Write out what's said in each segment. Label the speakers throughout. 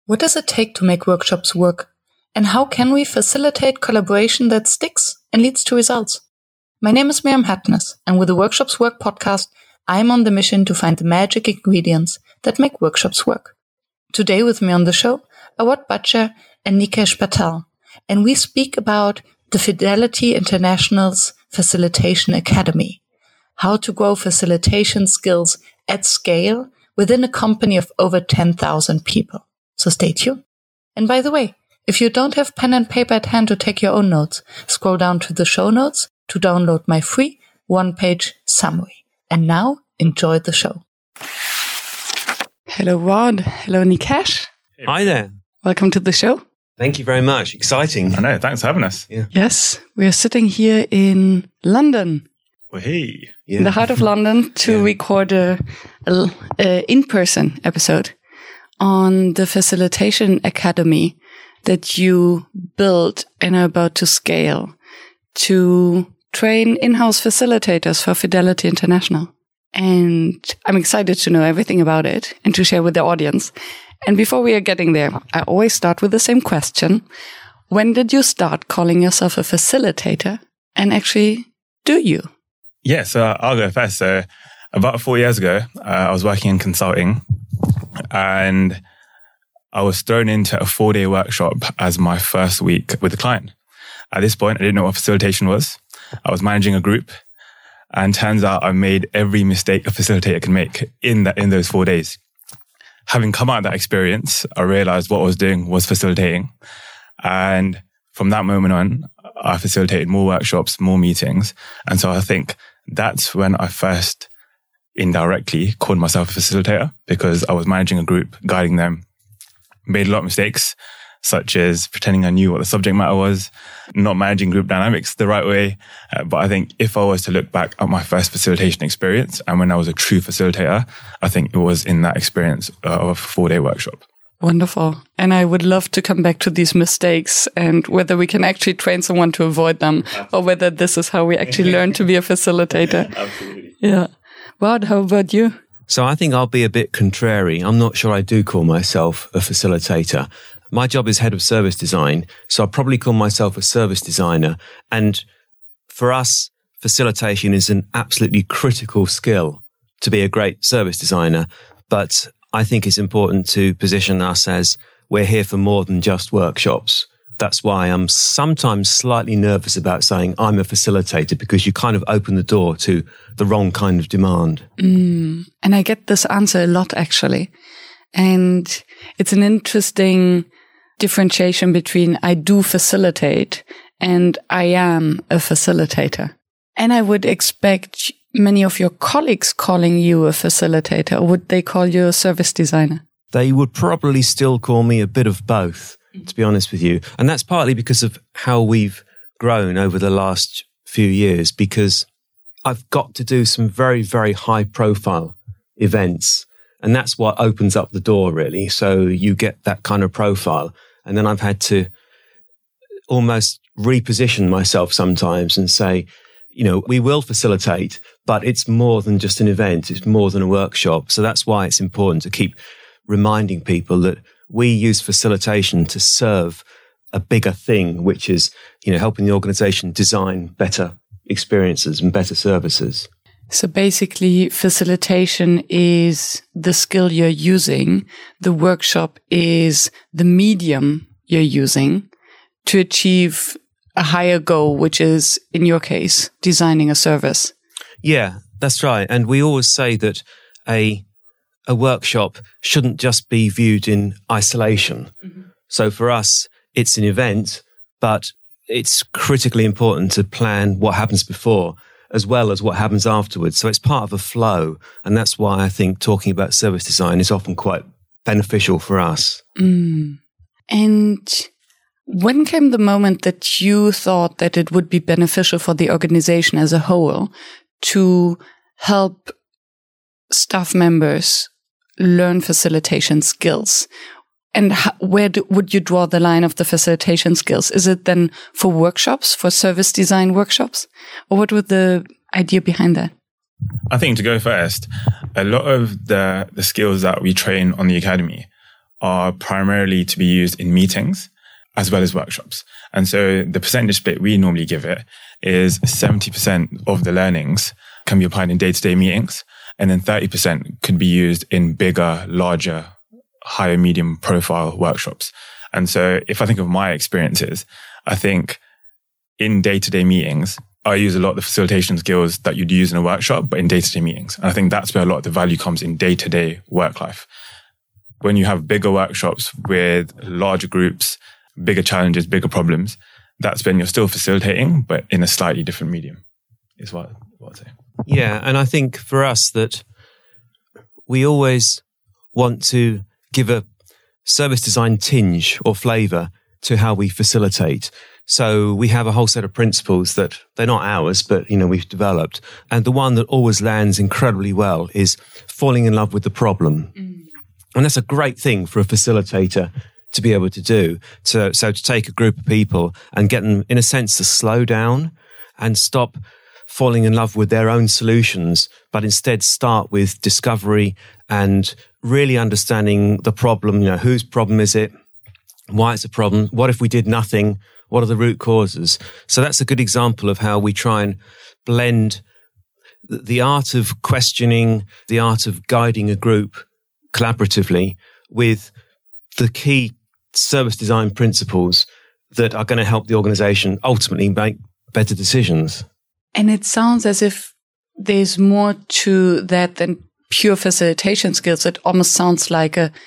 Speaker 1: What does it take to make workshops work? And how can we facilitate collaboration that sticks and leads to results? My name is Miriam Hartness, and with the Workshops Work podcast, I'm on the mission to find the magic ingredients that make workshops work. Today with me on the show, Awad Bachcha and Nikesh Patel, and we speak about the Fidelity International's Facilitation Academy, how to grow facilitation skills at scale within a company of over 10,000 people. So stay tuned. And by the way, if you don't have pen and paper at hand to take your own notes, scroll down to the show notes to download my free one-page summary. And now, enjoy the show. Hello, Rod. Hello, Nikesh.
Speaker 2: Hi there.
Speaker 1: Welcome to the show.
Speaker 2: Thank you very much. Exciting.
Speaker 3: I know. Thanks for having us.
Speaker 2: Yeah.
Speaker 1: Yes, we are sitting here in London.
Speaker 3: Well, hey.
Speaker 1: In the heart of London to record a in-person episode on the Facilitation Academy that you built and are about to scale to train in-house facilitators for Fidelity International. And I'm excited to know everything about it and to share with the audience. And before we are getting there, I always start with the same question. When did you start calling yourself a facilitator? And actually, do you?
Speaker 3: Yeah, so I'll go first. So about 4 years ago, I was working in consulting and I was thrown into a 4-day workshop as my first week with a client. At this point, I didn't know what facilitation was. I was managing a group and turns out I made every mistake a facilitator can make in those 4 days. Having come out of that experience, I realized what I was doing was facilitating. And from that moment on, I facilitated more workshops, more meetings. And so I think that's when I first indirectly called myself a facilitator, because I was managing a group, guiding them, made a lot of mistakes, such as pretending I knew what the subject matter was, not managing group dynamics the right way. But I think if I was to look back at my first facilitation experience and when I was a true facilitator, I think it was in that experience of a 4-day workshop.
Speaker 1: Wonderful. And I would love to come back to these mistakes and whether we can actually train someone to avoid them or whether this is how we actually learn to be a facilitator.
Speaker 3: Absolutely.
Speaker 1: Yeah. Rod, how about you?
Speaker 2: So I think I'll be a bit contrary. I'm not sure I do call myself a facilitator. My job is head of service design, so I'll probably call myself a service designer. And for us, facilitation is an absolutely critical skill to be a great service designer. But I think it's important to position us as we're here for more than just workshops. That's why I'm sometimes slightly nervous about saying I'm a facilitator, because you kind of open the door to the wrong kind of demand.
Speaker 1: And I get this answer a lot, actually. And it's an interesting differentiation between I do facilitate and I am a facilitator. And I would expect many of your colleagues calling you a facilitator, or would they call you a service designer?
Speaker 2: They would probably still call me a bit of both, to be honest with you. And that's partly because of how we've grown over the last few years, because I've got to do some very, very high profile events. And that's what opens up the door, really. So you get that kind of profile. And then I've had to almost reposition myself sometimes and say, you know, we will facilitate, but it's more than just an event. It's more than a workshop. So that's why it's important to keep reminding people that we use facilitation to serve a bigger thing, which is, you know, helping the organization design better experiences and better services.
Speaker 1: So basically, facilitation is the skill you're using. The workshop is the medium you're using to achieve a higher goal, which is, in your case, designing a service.
Speaker 2: Yeah, that's right. And we always say that a workshop shouldn't just be viewed in isolation. Mm-hmm. So for us, it's an event, but it's critically important to plan what happens before as well as what happens afterwards. So it's part of a flow. And that's why I think talking about service design is often quite beneficial for us.
Speaker 1: And when came the moment that you thought that it would be beneficial for the organization as a whole to help staff members learn facilitation skills? And where would you draw the line of the facilitation skills? Is it then for workshops, for service design workshops? Or what was the idea behind that?
Speaker 3: I think to go first, a lot of the skills that we train on the academy are primarily to be used in meetings as well as workshops. And so the percentage split we normally give it is 70% of the learnings can be applied in day-to-day meetings, and then 30% could be used in bigger, larger, higher medium profile workshops. And so if I think of my experiences, I think in day-to-day meetings, I use a lot of the facilitation skills that you'd use in a workshop, but in day-to-day meetings. And I think that's where a lot of the value comes in day-to-day work life. When you have bigger workshops with larger groups, bigger challenges, bigger problems, that's when you're still facilitating, but in a slightly different medium, is what I'd say.
Speaker 2: Yeah, and I think for us that we always want to give a service design tinge or flavour to how we facilitate. So we have a whole set of principles that they're not ours, but we've developed. And the one that always lands incredibly well is falling in love with the problem. And that's a great thing for a facilitator to be able to do. So to take a group of people and get them, in a sense, to slow down and stop falling in love with their own solutions, but instead start with discovery and really understanding the problem. Whose problem is it? Why it's a problem? What if we did nothing? What are the root causes? So that's a good example of how we try and blend the art of questioning, the art of guiding a group collaboratively with the key service design principles that are going to help the organization ultimately make better decisions.
Speaker 1: And it sounds as if there's more to that than pure facilitation skills. It almost sounds like a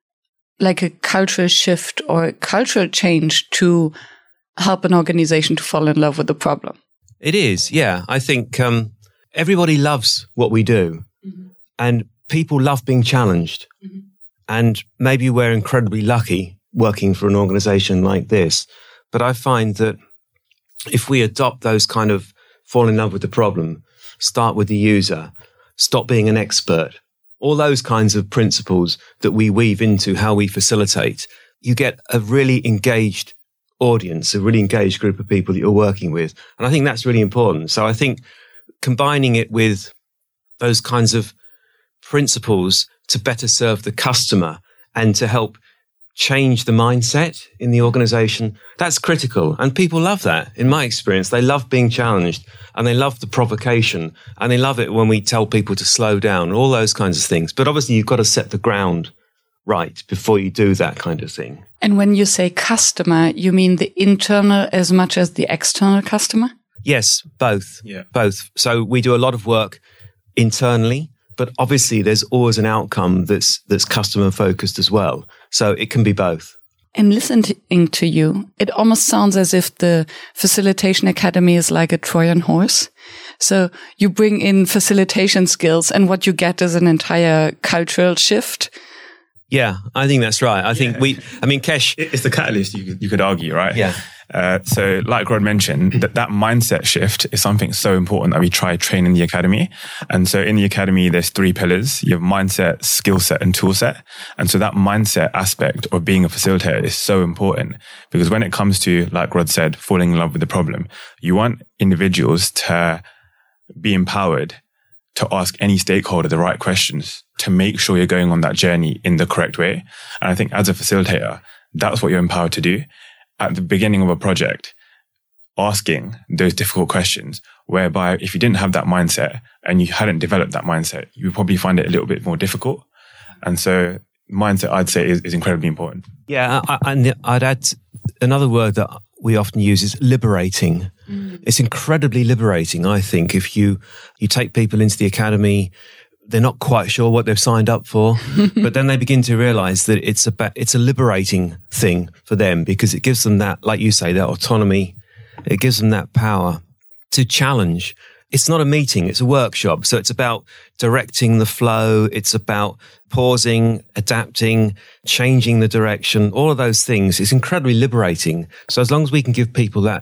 Speaker 1: cultural shift or a cultural change to help an organization to fall in love with the problem.
Speaker 2: It is, yeah. I think everybody loves what we do, and people love being challenged. And maybe we're incredibly lucky working for an organization like this. But I find that if we adopt those kind of fall in love with the problem, start with the user, stop being an expert, all those kinds of principles that we weave into how we facilitate, you get a really engaged audience, a really engaged group of people that you're working with. And I think that's really important. So I think combining it with those kinds of principles to better serve the customer and to help change the mindset in the organization, that's critical. And people love that. In my experience, they love being challenged and they love the provocation and they love it when we tell people to slow down, all those kinds of things. But obviously you've got to set the ground right before you do that kind of thing.
Speaker 1: And when you say customer, you mean the internal as much as the external customer?
Speaker 2: Yes, both.
Speaker 3: Yeah.
Speaker 2: Both. So we do a lot of work internally, but obviously there's always an outcome that's customer focused as well. So it can be both.
Speaker 1: And listening to you, it almost sounds as if the Facilitation Academy is like a Trojan horse. So you bring in facilitation skills and what you get is an entire cultural shift.
Speaker 2: Yeah, I think that's right. I think Kesh...
Speaker 3: It's the catalyst, you could argue, right?
Speaker 2: Yeah.
Speaker 3: So like Rod mentioned, that mindset shift is something so important that we try train in the academy. And so in the academy, there's 3 pillars. You have mindset, skill set, and tool set. And so that mindset aspect of being a facilitator is so important because when it comes to, like Rod said, falling in love with the problem, you want individuals to be empowered to ask any stakeholder the right questions to make sure you're going on that journey in the correct way. And I think as a facilitator, that's what you're empowered to do. At the beginning of a project, asking those difficult questions, whereby if you didn't have that mindset and you hadn't developed that mindset, you would probably find it a little bit more difficult. And so mindset, I'd say, is incredibly important.
Speaker 2: Yeah, and I'd add another word that we often use is liberating. It's incredibly liberating, I think, if you take people into the academy, they're not quite sure what they've signed up for, but then they begin to realize that it's a liberating thing for them because it gives them that, like you say, that autonomy. It gives them that power to challenge. It's not a meeting, it's a workshop. So it's about directing the flow. It's about pausing, adapting, changing the direction, all of those things. It's incredibly liberating. So as long as we can give people that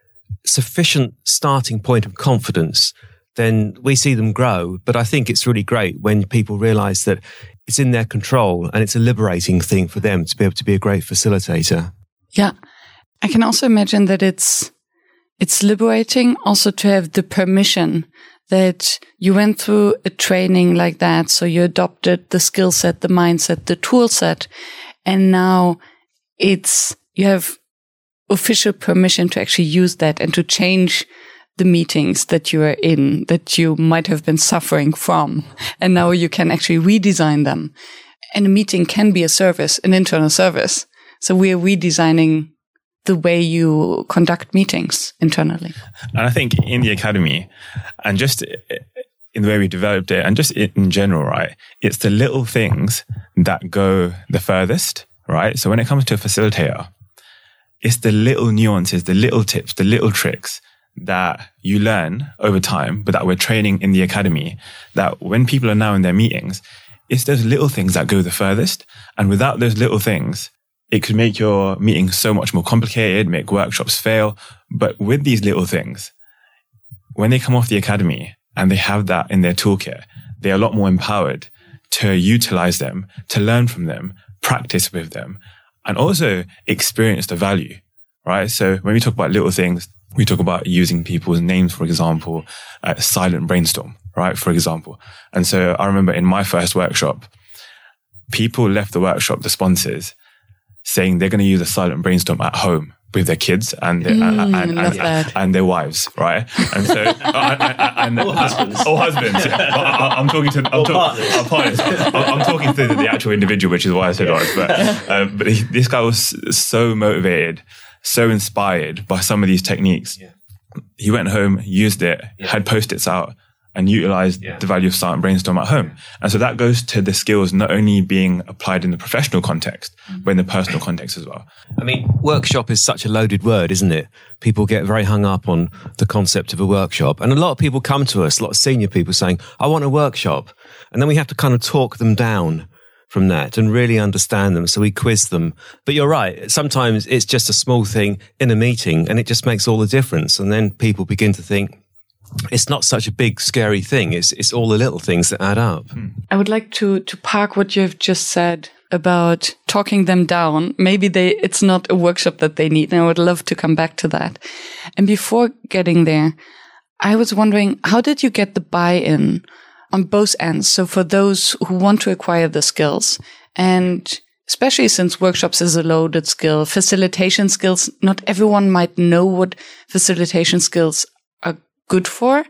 Speaker 2: sufficient starting point of confidence, then we see them grow. But I think it's really great when people realize that it's in their control and it's a liberating thing for them to be able to be a great facilitator.
Speaker 1: Yeah. I can also imagine that it's liberating also to have the permission that you went through a training like that. So you adopted the skill set, the mindset, the tool set, And now you have official permission to actually use that and to change the meetings that you are in, that you might have been suffering from. And now you can actually redesign them. And a meeting can be a service, an internal service. So we are redesigning the way you conduct meetings internally.
Speaker 3: And I think in the academy, and just in the way we developed it, and just in general, right, it's the little things that go the furthest, right? So when it comes to a facilitator, it's the little nuances, the little tips, the little tricks that you learn over time, but that we're training in the academy, that when people are now in their meetings, it's those little things that go the furthest. And without those little things, it could make your meeting so much more complicated, make workshops fail. But with these little things, when they come off the academy and they have that in their toolkit, they're a lot more empowered to utilize them, to learn from them, practice with them, and also experience the value, right? So when we talk about little things, we talk about using people's names, for example, silent brainstorm, right? For example. And so I remember in my first workshop, people left the workshop, the sponsors, saying they're going to use a silent brainstorm at home with their kids and their wives, right? And so, all husbands. Yeah. I'm talking to the actual individual, which is why I said ours. But this guy was so motivated, so inspired by some of these techniques. Yeah. He went home, used it, had Post-its out, and utilized the value of silent brainstorm at home. And so that goes to the skills not only being applied in the professional context, but in the personal context as well.
Speaker 2: I mean, workshop is such a loaded word, isn't it? People get very hung up on the concept of a workshop. And a lot of people come to us, a lot of senior people saying, I want a workshop. And then we have to kind of talk them down from that and really understand them. So we quiz them. But you're right. Sometimes it's just a small thing in a meeting and it just makes all the difference. And then people begin to think, it's not such a big, scary thing. It's all the little things that add up.
Speaker 1: I would like to park what you've just said about talking them down. Maybe it's not a workshop that they need, and I would love to come back to that. And before getting there, I was wondering, how did you get the buy-in on both ends? So for those who want to acquire the skills, and especially since workshops is a loaded skill, facilitation skills, not everyone might know what facilitation skills are good for.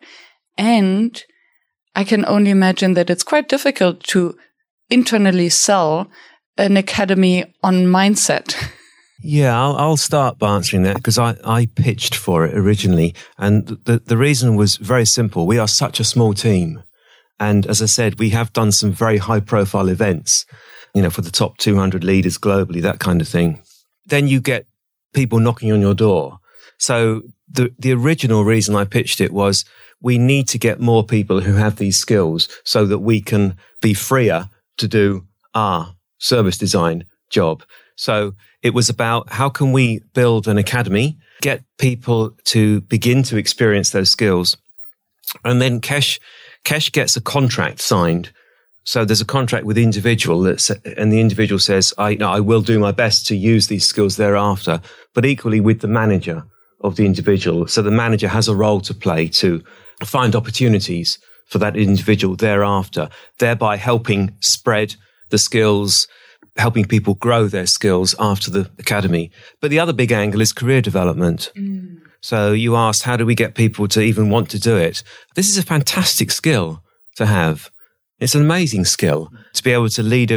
Speaker 1: And I can only imagine that it's quite difficult to internally sell an academy on mindset.
Speaker 2: Yeah, I'll start by answering that because I pitched for it originally. And the reason was very simple. We are such a small team. And as I said, we have done some very high profile events, for the top 200 leaders globally, that kind of thing. Then you get people knocking on your door. So the original reason I pitched it was we need to get more people who have these skills so that we can be freer to do our service design job. So it was about how can we build an academy, get people to begin to experience those skills. And then Kesh gets a contract signed. So there's a contract with the individual and the individual says, I will do my best to use these skills thereafter, but equally with the manager of the individual. So the manager has a role to play to find opportunities for that individual thereafter, thereby helping spread the skills, helping people grow their skills after the academy. But the other big angle is career development. So you asked, how do we get people to even want to do it? This is a fantastic skill to have. It's an amazing skill to be able to lead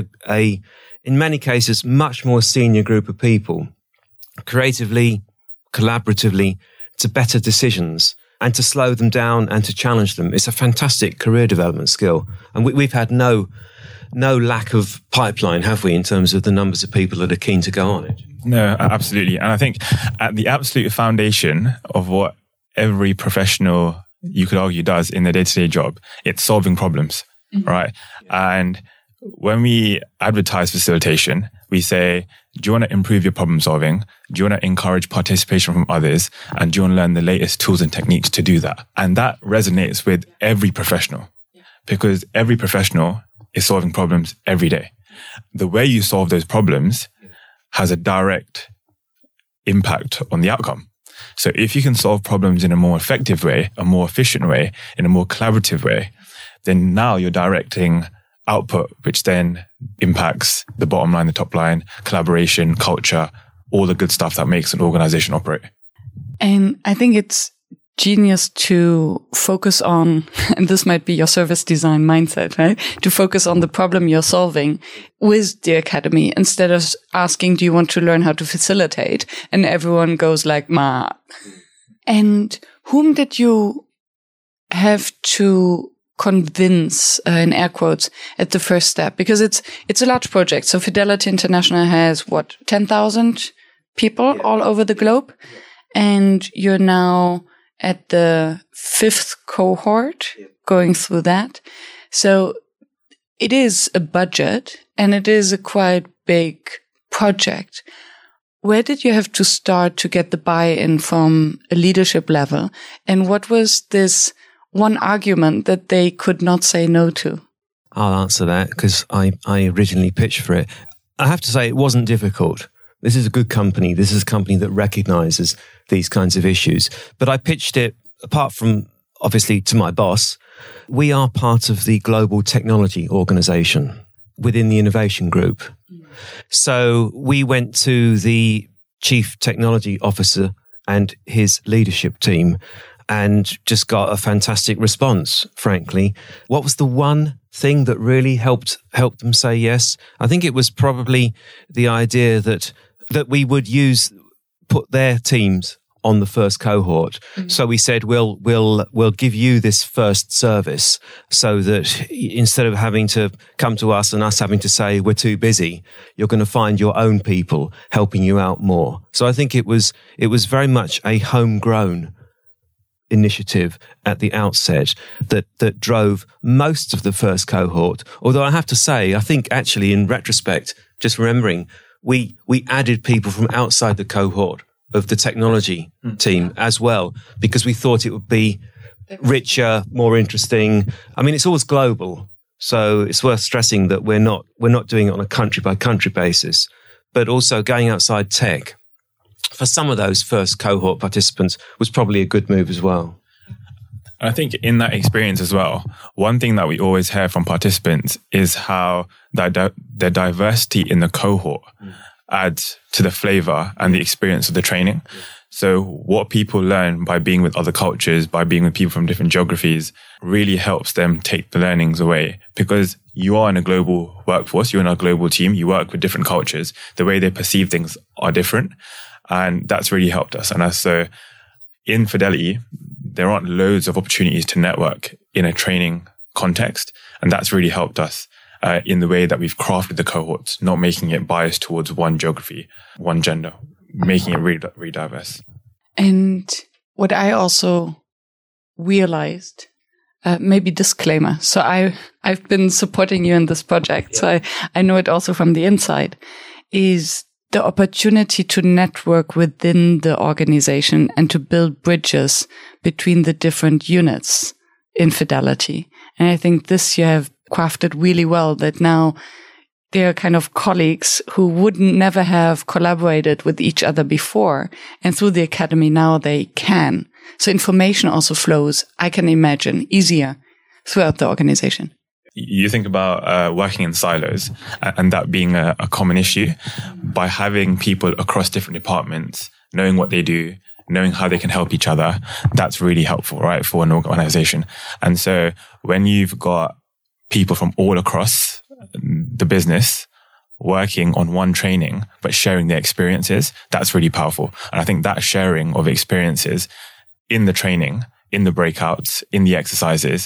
Speaker 2: in many cases, much more senior group of people creatively, collaboratively, to better decisions and to slow them down and to challenge them. It's a fantastic career development skill. And we've had no lack of pipeline, have we, in terms of the numbers of people that are keen to go on it?
Speaker 3: No, absolutely. And I think at the absolute foundation of what every professional, you could argue, does in their day-to-day job, it's solving problems, right? And when we advertise facilitation, we say, do you want to improve your problem solving? Do you want to encourage participation from others? And do you want to learn the latest tools and techniques to do that? And that resonates with every professional because every professional is solving problems every day. The way you solve those problems has a direct impact on the outcome. So if you can solve problems in a more effective way, a more efficient way, in a more collaborative way, then now you're directing output, which then impacts the bottom line, the top line, collaboration, culture, all the good stuff that makes an organization operate.
Speaker 1: And I think it's genius to focus on, and this might be your service design mindset, right? To focus on the problem you're solving with the academy instead of asking, do you want to learn how to facilitate? And everyone goes like, ma. And whom did you have to convince, in air quotes, at the first step? Because it's a large project. So Fidelity International has 10,000 people all over the globe. And you're now at the 5th cohort going through that. So it is a budget and it is a quite big project. Where did you have to start to get the buy-in from a leadership level? And what was this one argument that they could not say no to?
Speaker 2: I'll answer that because I originally pitched for it. I have to say it wasn't difficult. This is a good company. This is a company that recognizes these kinds of issues. But I pitched it, apart from obviously to my boss, we are part of the Global Technology Organization within the Innovation Group. So we went to the Chief Technology Officer and his leadership team and just got a fantastic response, frankly. What was the one thing that really helped them say yes? I think it was probably the idea that we would put their teams on the first cohort. Mm-hmm. So we said, we'll give you this first service so that instead of having to come to us and us having to say we're too busy, you're going to find your own people helping you out more. So I think it was very much a homegrown initiative at the outset that drove most of the first cohort. Although I have to say, I think actually in retrospect, just remembering, we added people from outside the cohort of the technology team as well, because we thought it would be richer, more interesting. I mean, it's always global. So it's worth stressing that we're not doing it on a country by country basis, but also going outside tech for some of those first cohort participants was probably a good move as well.
Speaker 3: I think in that experience as well, one thing that we always hear from participants is how the diversity in the cohort adds to the flavor and the experience of the training. So what people learn by being with other cultures, by being with people from different geographies, really helps them take the learnings away, because you are in a global workforce, you're in a global team, you work with different cultures, the way they perceive things are different. And that's really helped us. And so in Fidelity, there aren't loads of opportunities to network in a training context. And that's really helped us in the way that we've crafted the cohorts, not making it biased towards one geography, one gender, making it really diverse.
Speaker 1: And what I also realized, maybe disclaimer. So I've been supporting you in this project. So I know it also from the inside, is the opportunity to network within the organization and to build bridges between the different units in Fidelity. And I think this you have crafted really well, that now they're kind of colleagues who wouldn't never have collaborated with each other before. And through the academy now they can. So information also flows, I can imagine, easier throughout the organization.
Speaker 3: You think about working in silos and that being a common issue. By having people across different departments, knowing what they do, knowing how they can help each other, that's really helpful, right, for an organization. And so when you've got people from all across the business working on one training, but sharing their experiences, that's really powerful. And I think that sharing of experiences in the training, in the breakouts, in the exercises,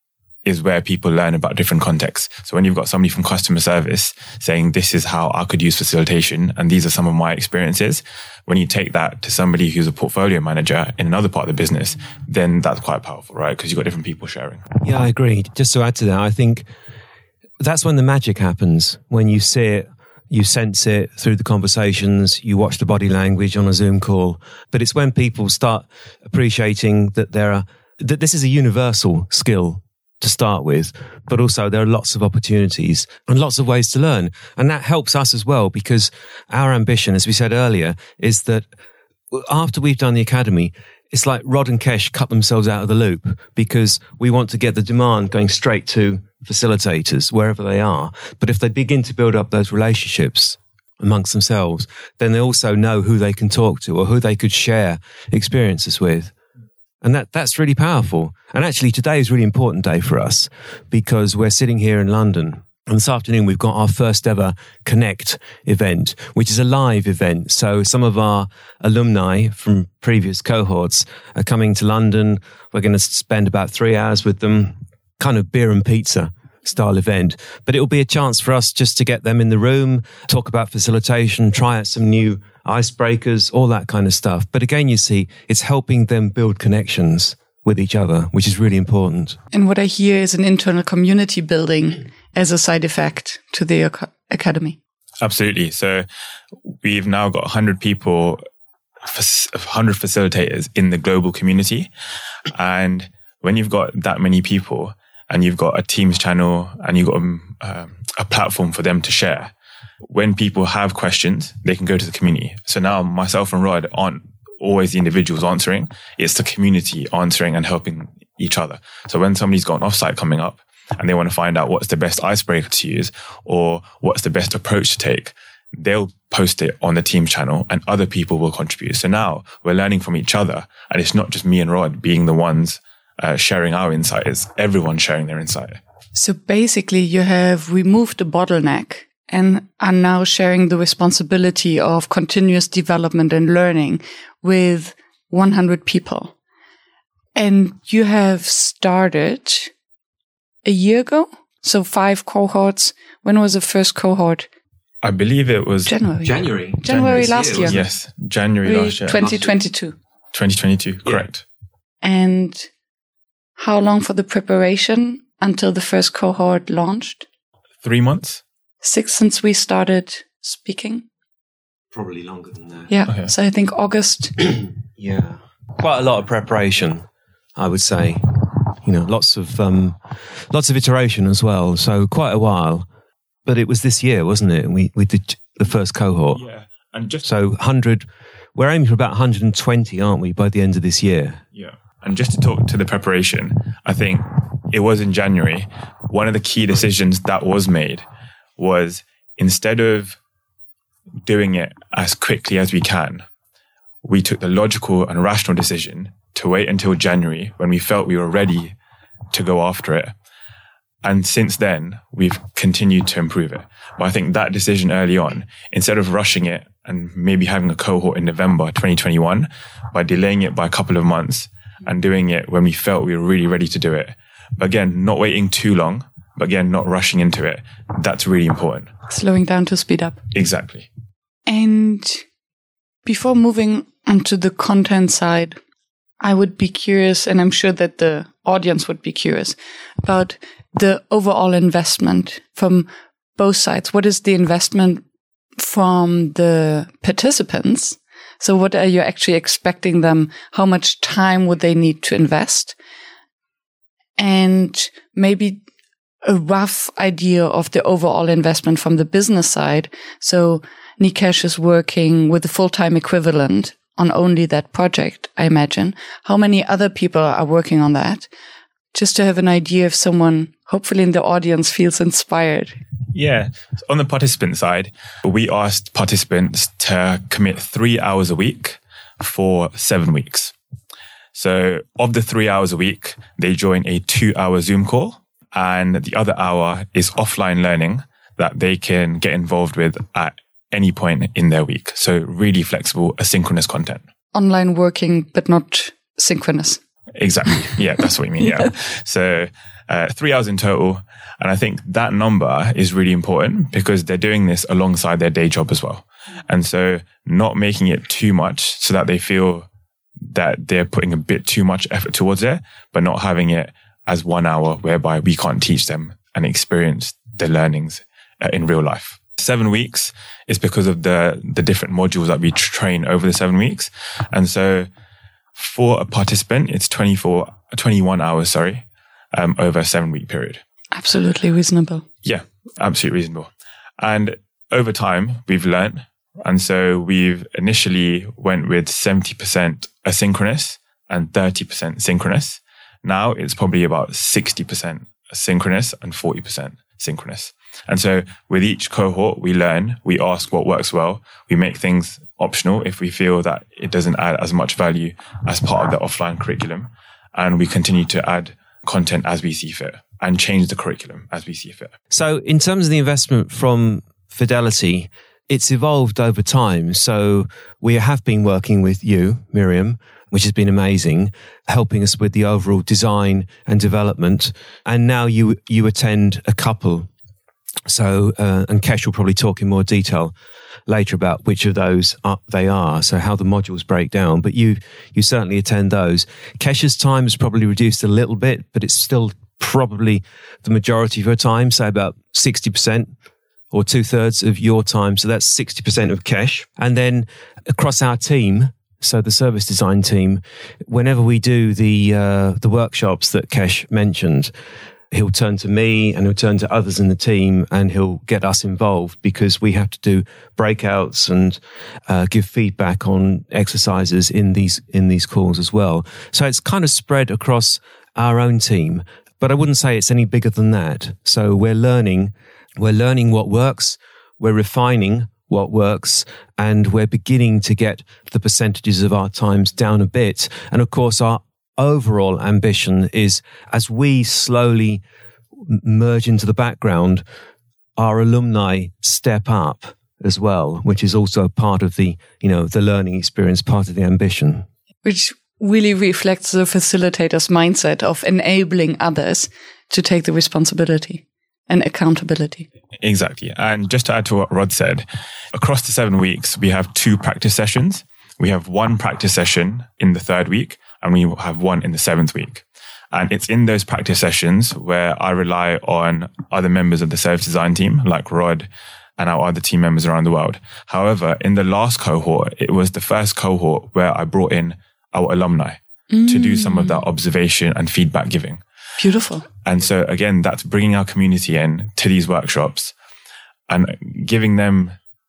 Speaker 3: is where people learn about different contexts. So when you've got somebody from customer service saying, this is how I could use facilitation, and these are some of my experiences, when you take that to somebody who's a portfolio manager in another part of the business, then that's quite powerful, right? Because you've got different people sharing.
Speaker 2: Yeah, I agree. Just to add to that, I think that's when the magic happens, when you see it, you sense it through the conversations, you watch the body language on a Zoom call. But it's when people start appreciating that that this is a universal skill to start with, but also there are lots of opportunities and lots of ways to learn. And that helps us as well, because our ambition, as we said earlier, is that after we've done the academy, it's like Rod and Kesh cut themselves out of the loop, because we want to get the demand going straight to facilitators wherever they are. But if they begin to build up those relationships amongst themselves, then they also know who they can talk to or who they could share experiences with. And that's really powerful. And actually today is a really important day for us because we're sitting here in London. And this afternoon, we've got our first ever Connect event, which is a live event. So some of our alumni from previous cohorts are coming to London. We're going to spend about 3 hours with them, kind of beer and pizza style event. But it will be a chance for us just to get them in the room, talk about facilitation, try out some new icebreakers, all that kind of stuff. But again, you see, it's helping them build connections with each other, which is really important.
Speaker 1: And what I hear is an internal community building as a side effect to the academy.
Speaker 3: Absolutely. So we've now got 100 people, 100 facilitators in the global community. And when you've got that many people and you've got a Teams channel and you've got a platform for them to share, when people have questions, they can go to the community. So now myself and Rod aren't always the individuals answering. It's the community answering and helping each other. So when somebody's got an offsite coming up and they want to find out what's the best icebreaker to use or what's the best approach to take, they'll post it on the Teams channel and other people will contribute. So now we're learning from each other, and it's not just me and Rod being the ones sharing our insight. It's everyone sharing their insight.
Speaker 1: So basically you have removed the bottleneck and are now sharing the responsibility of continuous development and learning with 100 people. And you have started a year ago? So 5 cohorts. When was the first cohort?
Speaker 3: I believe it was
Speaker 2: January
Speaker 1: last year.
Speaker 3: Yes, January last year.
Speaker 1: 2022.
Speaker 3: 2022, correct.
Speaker 1: And how long for the preparation until the first cohort launched?
Speaker 3: 3 months.
Speaker 1: 6 since we started speaking.
Speaker 2: Probably longer than that.
Speaker 1: Yeah.
Speaker 3: Okay.
Speaker 1: So I think August.
Speaker 2: Yeah. Quite a lot of preparation, I would say. You know, lots of iteration as well. So quite a while. But it was this year, wasn't it? We did the first cohort.
Speaker 3: Yeah. And just
Speaker 2: so 100, we're aiming for about 120, aren't we, by the end of this year?
Speaker 3: Yeah. And just to talk to the preparation, I think it was in January. One of the key decisions that was made was instead of doing it as quickly as we can, we took the logical and rational decision to wait until January when we felt we were ready to go after it. And since then, we've continued to improve it. But I think that decision early on, instead of rushing it and maybe having a cohort in November 2021, by delaying it by a couple of months and doing it when we felt we were really ready to do it. But again, not waiting too long, but again, not rushing into it. That's really important.
Speaker 1: Slowing down to speed up.
Speaker 3: Exactly.
Speaker 1: And before moving onto the content side, I would be curious, and I'm sure that the audience would be curious, about the overall investment from both sides. What is the investment from the participants? So what are you actually expecting them? How much time would they need to invest? And maybe a rough idea of the overall investment from the business side. So Nikesh is working with a full-time equivalent on only that project, I imagine. How many other people are working on that? Just to have an idea if someone, hopefully in the audience, feels inspired.
Speaker 3: Yeah. On the participant side, we asked participants to commit 3 hours a week for 7 weeks. So of the 3 hours a week, they join a 2-hour Zoom call, and the other hour is offline learning that they can get involved with at any point in their week. So really flexible, asynchronous content.
Speaker 1: Online working, but not synchronous.
Speaker 3: Exactly. Yeah, that's what you mean. Yeah. So 3 hours in total. And I think that number is really important because they're doing this alongside their day job as well. And so not making it too much so that they feel that they're putting a bit too much effort towards it, but not having it as 1 hour whereby we can't teach them and experience the learnings in real life. 7 weeks is because of the different modules that we train over the 7 weeks. And so for a participant, it's 21 hours, over a 7 week period.
Speaker 1: Absolutely reasonable.
Speaker 3: Yeah, absolutely reasonable. And over time, we've learned. And so we've initially went with 70% asynchronous and 30% synchronous. Now it's probably about 60% asynchronous and 40% synchronous. And so with each cohort, we learn, we ask what works well. We make things optional if we feel that it doesn't add as much value as part of the offline curriculum. And we continue to add content as we see fit and change the curriculum as we see fit.
Speaker 2: So in terms of the investment from Fidelity, it's evolved over time. So we have been working with you, Miriam, which has been amazing, helping us with the overall design and development. And now you attend a couple. So, and Kesh will probably talk in more detail later about which of those they are, so how the modules break down. But you certainly attend those. Kesh's time has probably reduced a little bit, but it's still probably the majority of her time, say about 60% or 2/3 of your time. So that's 60% of Kesh. And then across our team, so the service design team, whenever we do the workshops that Kesh mentioned, he'll turn to me and he'll turn to others in the team and he'll get us involved because we have to do breakouts and give feedback on exercises in these calls as well. So it's kind of spread across our own team, but I wouldn't say it's any bigger than that. So we're learning what works, we're refining what works, and we're beginning to get the percentages of our times down a bit. And of course, our overall ambition is, as we slowly merge into the background, our alumni step up as well, which is also part of the learning experience, part of the ambition.
Speaker 1: Which really reflects the facilitator's mindset of enabling others to take the responsibility and accountability.
Speaker 3: Exactly. And just to add to what Rod said, across the 7 weeks, we have 2 practice sessions. We have 1 practice session in the 3rd week, and we have 1 in the 7th week. And it's in those practice sessions where I rely on other members of the service design team, like Rod and our other team members around the world. However, in the last cohort, it was the first cohort where I brought in our alumni to do some of that observation and feedback giving.
Speaker 1: Beautiful.
Speaker 3: And so again, that's bringing our community in to these workshops and giving them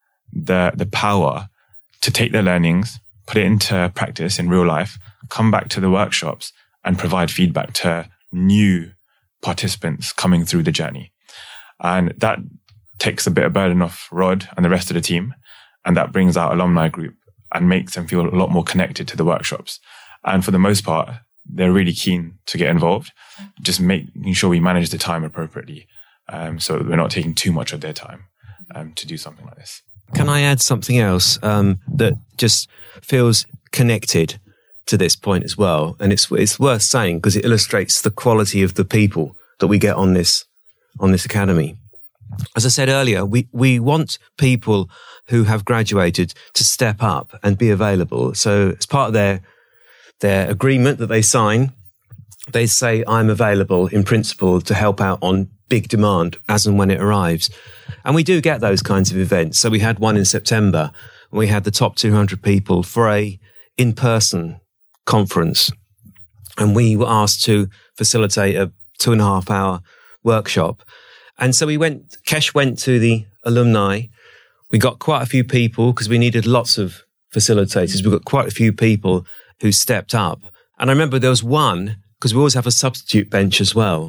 Speaker 3: the power to take their learnings, put it into practice in real life, come back to the workshops and provide feedback to new participants coming through the journey. And that takes a bit of burden off Rod and the rest of the team. And that brings our alumni group and makes them feel a lot more connected to the workshops. And for the most part, they're really keen to get involved, just making sure we manage the time appropriately, so that we're not taking too much of their time to do something like this.
Speaker 2: Can I add something else that just feels connected to this point as well? And it's worth saying because it illustrates the quality of the people that we get on this academy. As I said earlier, we want people who have graduated to step up and be available. So as part of their agreement that they sign, they say, I'm available in principle to help out on big demand as and when it arrives. And we do get those kinds of events. So we had one in September. We had the top 200 people for a in-person conference. And we were asked to facilitate a 2.5-hour workshop. And so Kesh went to the alumni. We got quite a few people because we needed lots of facilitators. We got quite a few people who stepped up. And I remember there was one, because we always have a substitute bench as well.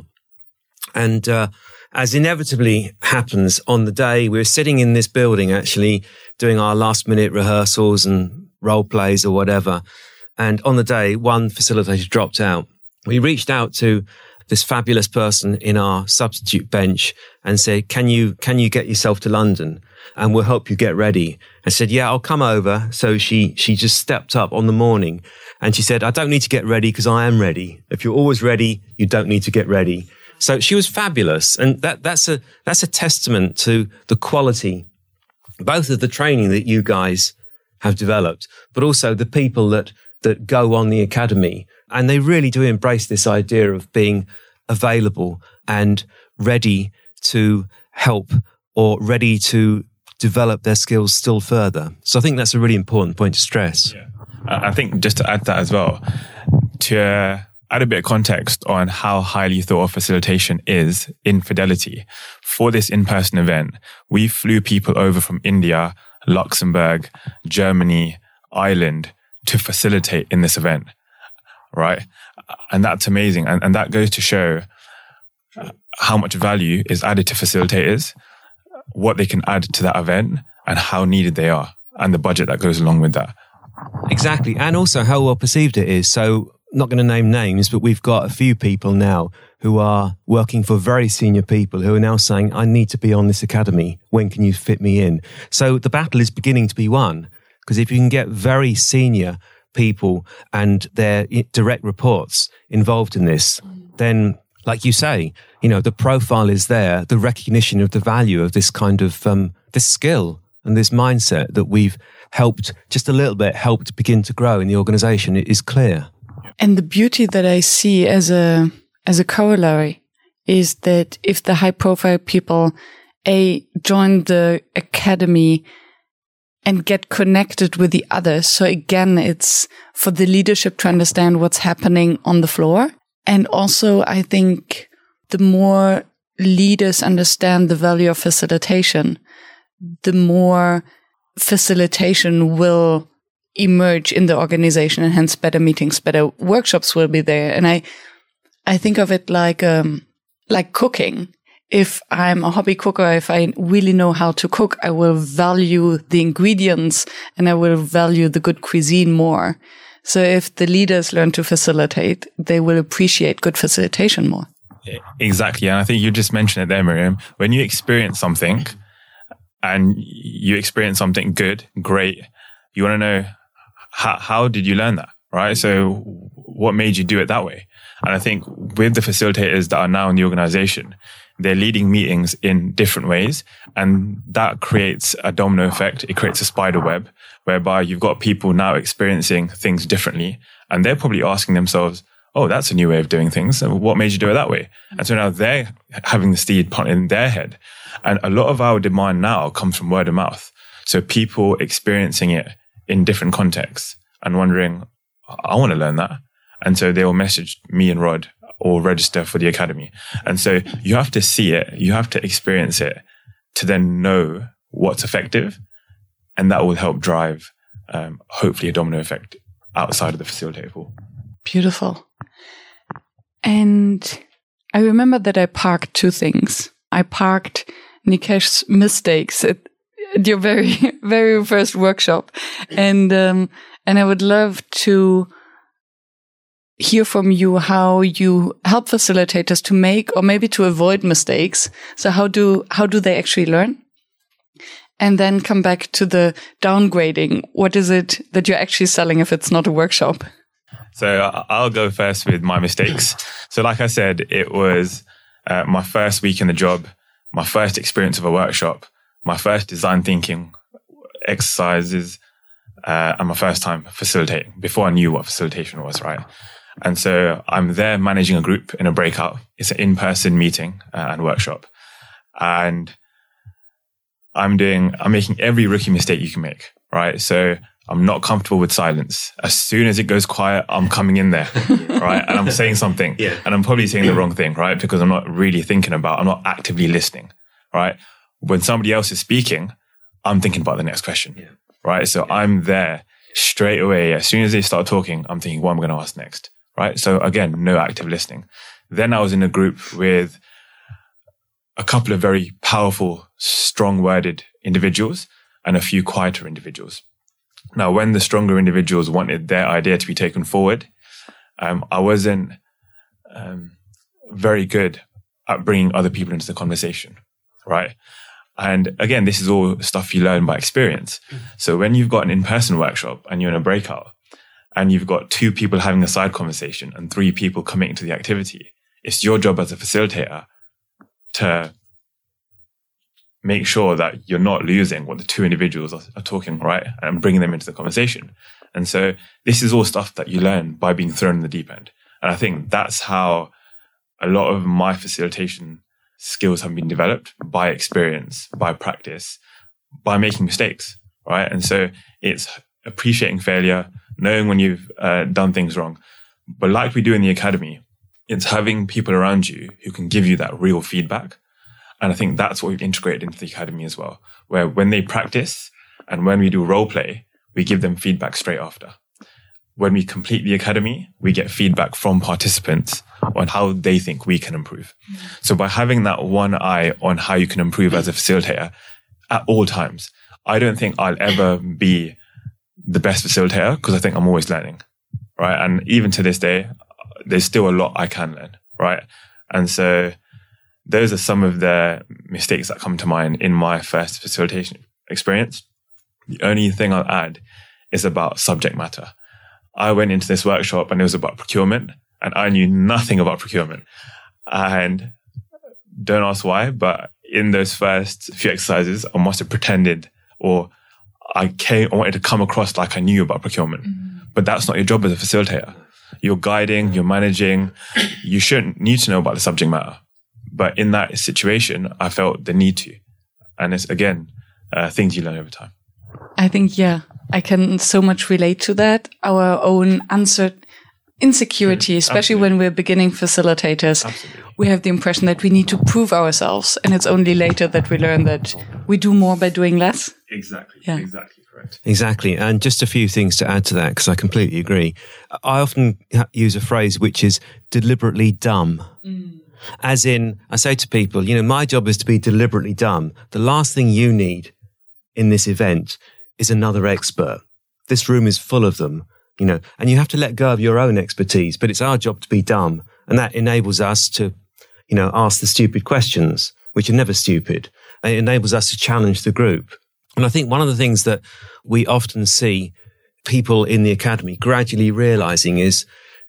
Speaker 2: And as inevitably happens on the day, we were sitting in this building actually doing our last minute rehearsals and role plays or whatever. And on the day, one facilitator dropped out. We reached out to this fabulous person in our substitute bench and said, can you get yourself to London and we'll help you get ready? I said, yeah, I'll come over. So she just stepped up on the morning and she said, I don't need to get ready because I am ready. If you're always ready, you don't need to get ready. So she was fabulous. And that's a testament to the quality, both of the training that you guys have developed, but also the people that go on the academy. And they really do embrace this idea of being available and ready to help or ready to develop their skills still further. So I think that's a really important point to stress.
Speaker 3: Yeah. I think just to add that as well, to add a bit of context on how highly thought of facilitation is in Fidelity. For this in-person event, we flew people over from India, Luxembourg, Germany, Ireland to facilitate in this event, right? And that's amazing. And that goes to show how much value is added to facilitators, what they can add to that event, and how needed they are, and the budget that goes along with that.
Speaker 2: Exactly. And also how well perceived it is. So, not going to name names, but we've got a few people now who are working for very senior people who are now saying, I need to be on this academy. When can you fit me in? So the battle is beginning to be won, because if you can get very senior people and their direct reports involved in this, then, like you say, the profile is there, the recognition of the value of this kind of this skill and this mindset that we've helped begin to grow in the organization is clear.
Speaker 1: And the beauty that I see as a corollary is that if the high profile people join the academy and get connected with the others. So again, it's for the leadership to understand what's happening on the floor. And also, I think the more leaders understand the value of facilitation, the more facilitation will emerge in the organization, and hence better meetings, better workshops will be there. And I think of it like cooking. If I'm a hobby cooker, if I really know how to cook, I will value the ingredients and I will value the good cuisine more. So if the leaders learn to facilitate, they will appreciate good facilitation more.
Speaker 3: Exactly. And I think you just mentioned it there, Miriam. When you experience something and you experience something good, great, you want to know how did you learn that, right? So what made you do it that way? And I think with the facilitators that are now in the organization, they're leading meetings in different ways, and that creates a domino effect. It creates a spider web whereby you've got people now experiencing things differently, and they're probably asking themselves, oh, that's a new way of doing things. What made you do it that way? And so now they're having the seed planted in their head. And a lot of our demand now comes from word of mouth. So people experiencing it in different contexts and wondering, I want to learn that. And so they will message me and Rod or register for the academy. And so you have to see it, you have to experience it to then know what's effective. And that will help drive, hopefully, a domino effect outside of the facilitator pool.
Speaker 1: Beautiful. And I remember that I parked two things. I parked Nikesh's mistakes at your very, very first workshop. And I would love to hear from you how you help facilitators to make or maybe to avoid mistakes. So how do they actually learn? And then come back to the downgrading. What is it that you're actually selling if it's not a workshop?
Speaker 3: So I'll go first with my mistakes. So like I said, it was my first week in the job, my first experience of a workshop, my first design thinking exercises, and my first time facilitating before I knew what facilitation was, right? And so I'm there managing a group in a breakout. It's an in-person meeting and workshop. And I'm making every rookie mistake you can make, right? So I'm not comfortable with silence. As soon as it goes quiet, I'm coming in there, right? And I'm saying something, and I'm probably saying the wrong thing, right? Because I'm not really I'm not actively listening, right? When somebody else is speaking, I'm thinking about the next question, right? So I'm there straight away. As soon as they start talking, I'm thinking, what am I going to ask next, right? So again, no active listening. Then I was in a group with a couple of very powerful, strong-worded individuals and a few quieter individuals. Now, when the stronger individuals wanted their idea to be taken forward, I wasn't very good at bringing other people into the conversation, right? And again, this is all stuff you learn by experience. So when you've got an in-person workshop and you're in a breakout and you've got 2 people having a side conversation and 3 people committing to the activity, it's your job as a facilitator to make sure that you're not losing what the 2 individuals are talking, right? And bringing them into the conversation. And so this is all stuff that you learn by being thrown in the deep end. And I think that's how a lot of my facilitation skills have been developed, by experience, by practice, by making mistakes, right? And so it's appreciating failure, knowing when you've done things wrong. But like we do in the academy, it's having people around you who can give you that real feedback. And I think that's what we've integrated into the academy as well, where when they practice and when we do role play, we give them feedback straight after. When we complete the academy, we get feedback from participants on how they think we can improve. So by having that one eye on how you can improve as a facilitator at all times, I don't think I'll ever be the best facilitator because I think I'm always learning, right? And even to this day, there's still a lot I can learn, right? And so those are some of the mistakes that come to mind in my first facilitation experience. The only thing I'll add is about subject matter. I went into this workshop and it was about procurement, and I knew nothing about procurement. And don't ask why, but in those first few exercises, I must have pretended, or I wanted to come across like I knew about procurement. But that's not your job as a facilitator. You're guiding, you're managing. You shouldn't need to know about the subject matter. But in that situation, I felt the need to. And it's, again, things you learn over time.
Speaker 1: I think, yeah, I can so much relate to that. Our own insecurity, especially when we're beginning facilitators, we have the impression that we need to prove ourselves. And it's only later that we learn that we do more by doing less.
Speaker 3: Exactly.
Speaker 1: Yeah.
Speaker 3: Exactly. Correct.
Speaker 2: Exactly. And just a few things to add to that, because I completely agree. I often use a phrase which is deliberately dumb. As in, I say to people, my job is to be deliberately dumb. The last thing you need in this event is another expert. This room is full of them, and you have to let go of your own expertise, but it's our job to be dumb. And that enables us to, ask the stupid questions, which are never stupid. And it enables us to challenge the group. And I think one of the things that we often see people in the academy gradually realizing is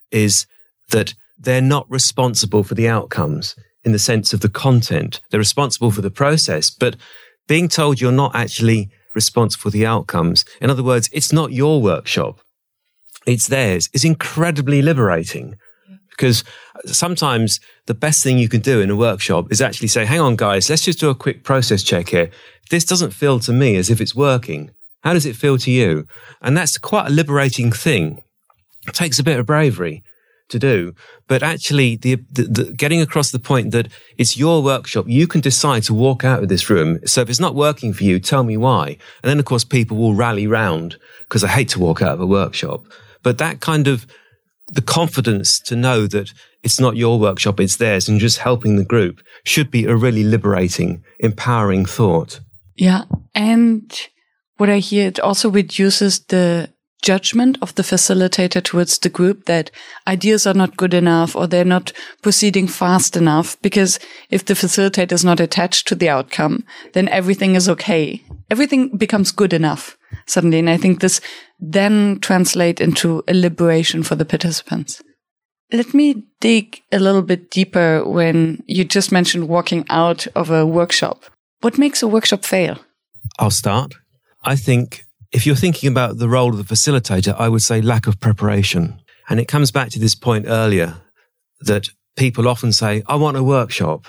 Speaker 2: that they're not responsible for the outcomes in the sense of the content. They're responsible for the process, but being told you're not actually responsible for the outcomes, in other words, it's not your workshop, it's theirs, is incredibly liberating. Because sometimes the best thing you can do in a workshop is actually say, hang on, guys, let's just do a quick process check here. This doesn't feel to me as if it's working. How does it feel to you? And that's quite a liberating thing. It takes a bit of bravery to do, but actually the getting across the point that it's your workshop, you can decide to walk out of this room. So if it's not working for you, tell me why. And then of course people will rally round, because I hate to walk out of a workshop. But that kind of the confidence to know that it's not your workshop, it's theirs, and just helping the group should be a really liberating, empowering thought. Yeah.
Speaker 1: And what I hear, it also reduces the judgment of the facilitator towards the group, that ideas are not good enough or they're not proceeding fast enough, because if the facilitator is not attached to the outcome, then everything is okay. Everything becomes good enough suddenly. And I think this then translates into a liberation for the participants. Let me dig a little bit deeper when you just mentioned walking out of a workshop. What makes a workshop fail?
Speaker 2: I'll start. I think if you're thinking about the role of the facilitator, I would say lack of preparation. And it comes back to this point earlier that people often say, I want a workshop.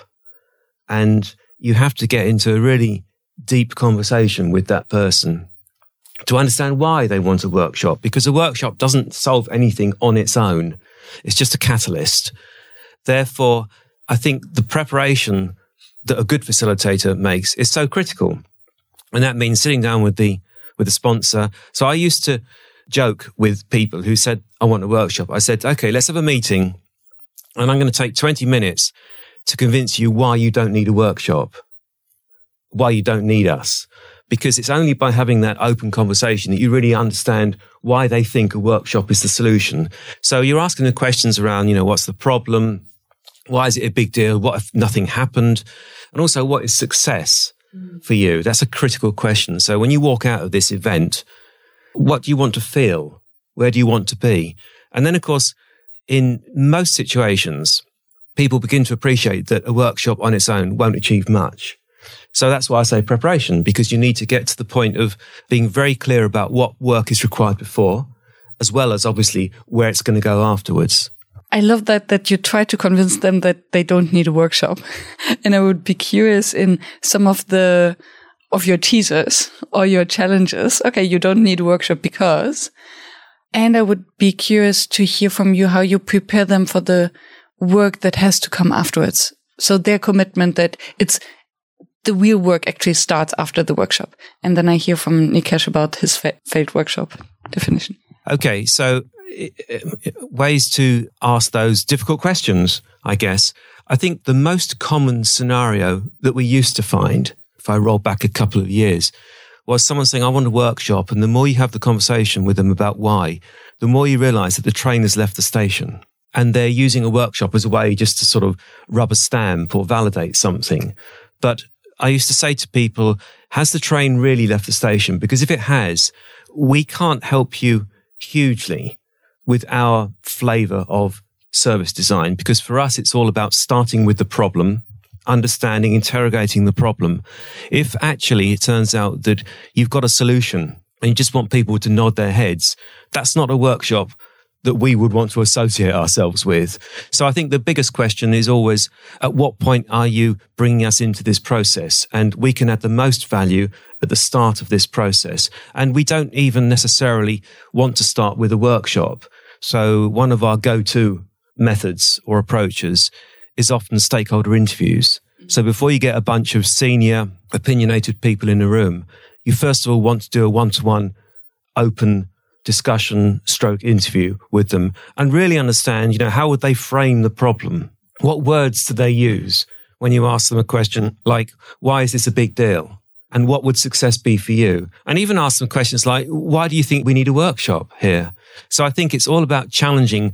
Speaker 2: And you have to get into a really deep conversation with that person to understand why they want a workshop, because a workshop doesn't solve anything on its own. It's just a catalyst. Therefore, I think the preparation that a good facilitator makes is so critical. And that means sitting down with the sponsor. So I used to joke with people who said, I want a workshop. I said, okay, let's have a meeting and I'm going to take 20 minutes to convince you why you don't need a workshop, why you don't need us. Because it's only by having that open conversation that you really understand why they think a workshop is the solution. So you're asking the questions around, what's the problem? Why is it a big deal? What if nothing happened? And also, what is success for you? That's a critical question. So when you walk out of this event, what do you want to feel? Where do you want to be? And then, of course, in most situations, people begin to appreciate that a workshop on its own won't achieve much. So that's why I say preparation, because you need to get to the point of being very clear about what work is required before, as well as obviously where it's going to go afterwards.
Speaker 1: I love that you try to convince them that they don't need a workshop. And I would be curious in some of your teasers or your challenges. Okay, you don't need a workshop because, and I would be curious to hear from you how you prepare them for the work that has to come afterwards. So their commitment that the real work actually starts after the workshop. And then I hear from Nikesh about his failed workshop definition.
Speaker 2: Okay, so ways to ask those difficult questions, I guess. I think the most common scenario that we used to find, if I roll back a couple of years, was someone saying, I want a workshop. And the more you have the conversation with them about why, the more you realize that the train has left the station and they're using a workshop as a way just to sort of rub a stamp or validate something. But I used to say to people, has the train really left the station? Because if it has, we can't help you hugely with our flavor of service design, because for us, it's all about starting with the problem, understanding, interrogating the problem. If actually it turns out that you've got a solution and you just want people to nod their heads, that's not a workshop that we would want to associate ourselves with. So I think the biggest question is always, at what point are you bringing us into this process? And we can add the most value at the start of this process. And we don't even necessarily want to start with a workshop. So one of our go-to methods or approaches is often stakeholder interviews. So before you get a bunch of senior, opinionated people in a room, you first of all want to do a one-to-one open discussion stroke interview with them and really understand, how would they frame the problem? What words do they use when you ask them a question like, why is this a big deal? And what would success be for you? And even ask them questions like, why do you think we need a workshop here? So I think it's all about challenging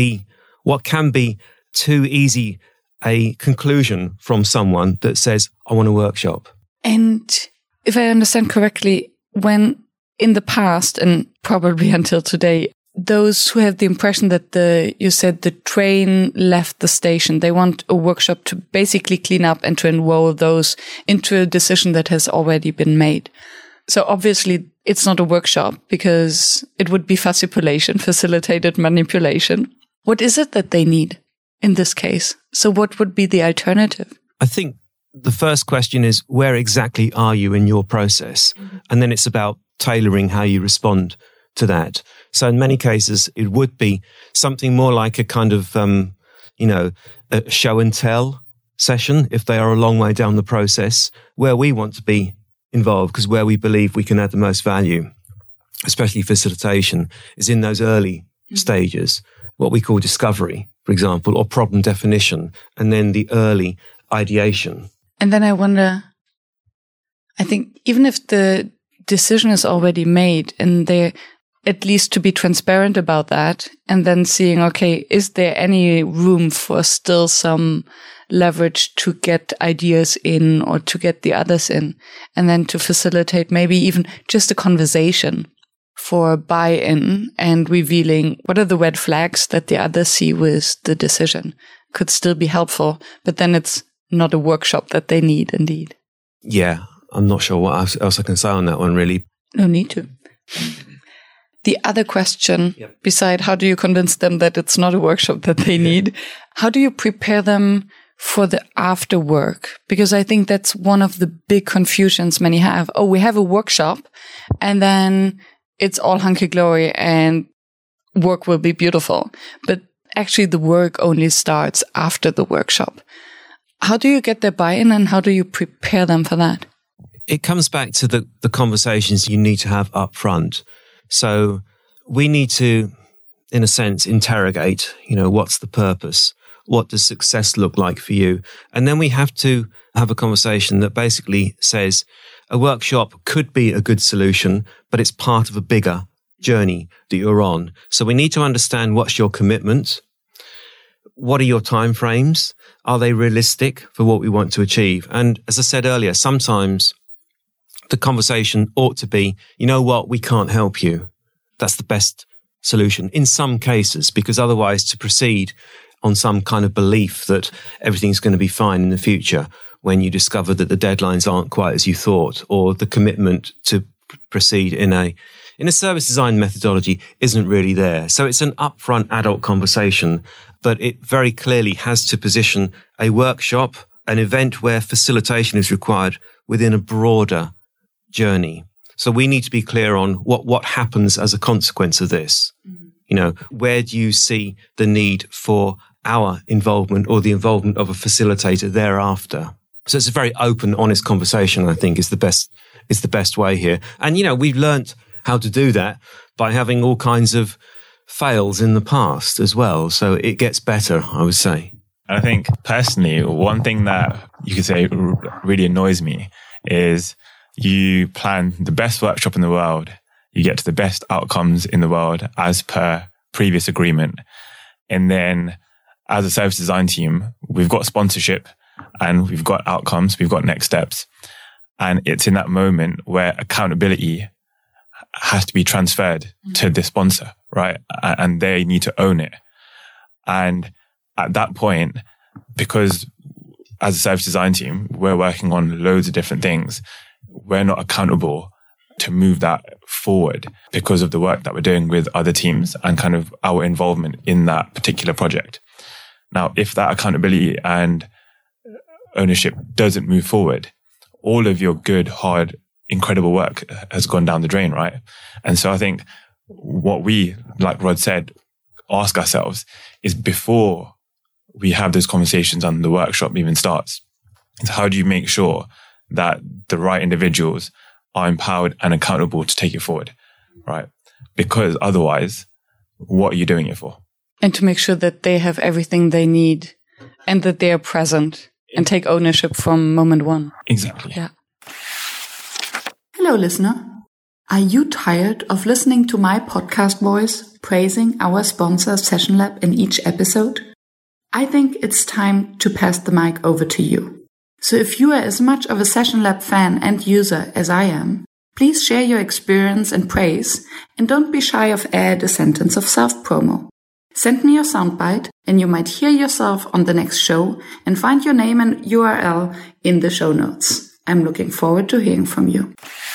Speaker 2: what can be too easy a conclusion from someone that says, I want a workshop.
Speaker 1: And if I understand correctly, when in the past and probably until today, those who have the impression that you said the train left the station, they want a workshop to basically clean up and to enroll those into a decision that has already been made. So obviously it's not a workshop because it would be facilitated manipulation. What is it that they need in this case? So what would be the alternative?
Speaker 2: I think the first question is, where exactly are you in your process? Mm-hmm. And then it's about tailoring how you respond to that. So in many cases, it would be something more like a kind of, a show and tell session if they are a long way down the process, where we want to be involved, because where we believe we can add the most value, especially facilitation, is in those early stages, what we call discovery, for example, or problem definition, and then the early ideation.
Speaker 1: And then I wonder, I think even if the decision is already made and they're at least to be transparent about that, and then seeing, okay, is there any room for still some leverage to get ideas in or to get the others in, and then to facilitate maybe even just a conversation for buy-in and revealing what are the red flags that the others see with the decision could still be helpful, but then it's not a workshop that they need indeed.
Speaker 2: Yeah, I'm not sure what else I can say on that one, really.
Speaker 1: No need to. The other question, beside how do you convince them that it's not a workshop that they need, how do you prepare them for the after work? Because I think that's one of the big confusions many have. Oh, we have a workshop and then it's all hunky-dory and work will be beautiful. But actually the work only starts after the workshop. How do you get their buy-in and how do you prepare them for that?
Speaker 2: It comes back to the conversations you need to have up front. So we need to, in a sense, interrogate, what's the purpose? What does success look like for you? And then we have to have a conversation that basically says a workshop could be a good solution, but it's part of a bigger journey that you're on. So we need to understand what's your commitment. What are your timeframes? Are they realistic for what we want to achieve? And as I said earlier, sometimes the conversation ought to be, we can't help you. That's the best solution in some cases, because otherwise to proceed on some kind of belief that everything's going to be fine in the future when you discover that the deadlines aren't quite as you thought, or the commitment to proceed in a service design methodology isn't really there. So it's an upfront adult conversation, but it very clearly has to position a workshop, an event where facilitation is required within a broader journey. So we need to be clear on what happens as a consequence of this. Mm-hmm. Where do you see the need for our involvement or the involvement of a facilitator thereafter? So it's a very open, honest conversation, I think, is the best way here. And, we've learnt how to do that by having all kinds of fails in the past as well. So it gets better, I would say.
Speaker 3: I think personally, one thing that you could say really annoys me is you plan the best workshop in the world, you get to the best outcomes in the world as per previous agreement. And then as a service design team, we've got sponsorship and we've got outcomes, we've got next steps. And it's in that moment where accountability has to be transferred to the sponsor, right? And they need to own it. And at that point, because as a service design team, we're working on loads of different things, we're not accountable to move that forward because of the work that we're doing with other teams and kind of our involvement in that particular project. Now, if that accountability and ownership doesn't move forward, all of your good, hard, incredible work has gone down the drain, right? And so I think what we, like Rod said, ask ourselves is before we have those conversations and the workshop even starts, is how do you make sure that the right individuals are empowered and accountable to take it forward, right? Because otherwise, what are you doing it for?
Speaker 1: And to make sure that they have everything they need and that they are present and take ownership from moment one.
Speaker 3: Exactly.
Speaker 1: Yeah. Hello, listener. Are you tired of listening to my podcast voice praising our sponsor Session Lab in each episode? I think it's time to pass the mic over to you. So if you are as much of a Session Lab fan and user as I am, please share your experience and praise, and don't be shy of add a sentence of self-promo. Send me your soundbite and you might hear yourself on the next show and find your name and URL in the show notes. I'm looking forward to hearing from you.